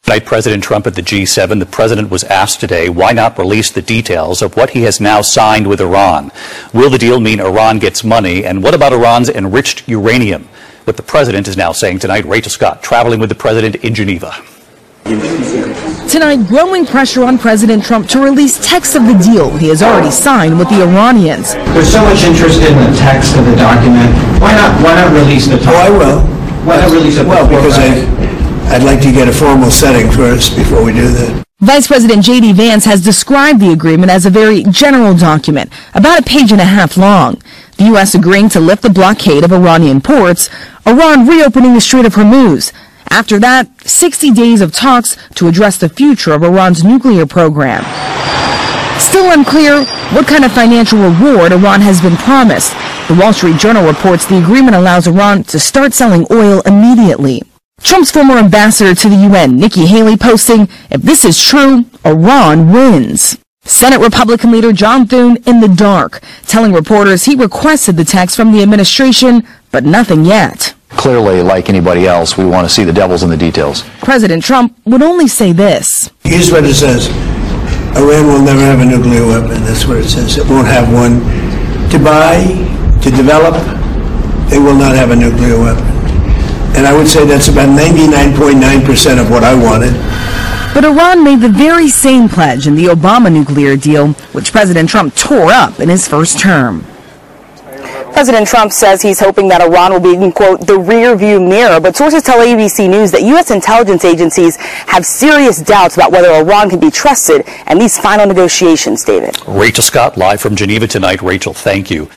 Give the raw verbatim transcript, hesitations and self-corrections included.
Tonight, President Trump at the G seven. The president was asked today why not release the details of what he has now signed with Iran. Will the deal mean Iran gets money? And what about Iran's enriched uranium? What the president is now saying tonight. Rachel Scott traveling with the president in Geneva. Tonight, growing pressure on President Trump to release text of the deal he has already signed with the Iranians. There's so much interest in the text of the document. Why not? Why not release the? Oh, I will. Why not release it? Well, because I. I'd like to get a formal setting first before we do that. Vice President J D Vance has described the agreement as a very general document, about a page and a half long. The U S agreeing to lift the blockade of Iranian ports, Iran reopening the Strait of Hormuz. After that, sixty days of talks to address the future of Iran's nuclear program. Still unclear what kind of financial reward Iran has been promised. The Wall Street Journal reports the agreement allows Iran to start selling oil immediately. Trump's former ambassador to the U N, Nikki Haley, posting, if this is true, Iran wins. Senate Republican leader John Thune in the dark, telling reporters he requested the text from the administration, but nothing yet. Clearly, like anybody else, we want to see the devils in the details. President Trump would only say this. Here's what it says. Iran will never have a nuclear weapon. That's what it says. It won't have one. To buy, to develop, they will not have a nuclear weapon. And I would say that's about ninety-nine point nine percent of what I wanted. But Iran made the very same pledge in the Obama nuclear deal, which President Trump tore up in his first term. President Trump says he's hoping that Iran will be in, quote, the rear view mirror, but sources tell A B C News that U S intelligence agencies have serious doubts about whether Iran can be trusted in these final negotiations, David. Rachel Scott live from Geneva tonight. Rachel, thank you.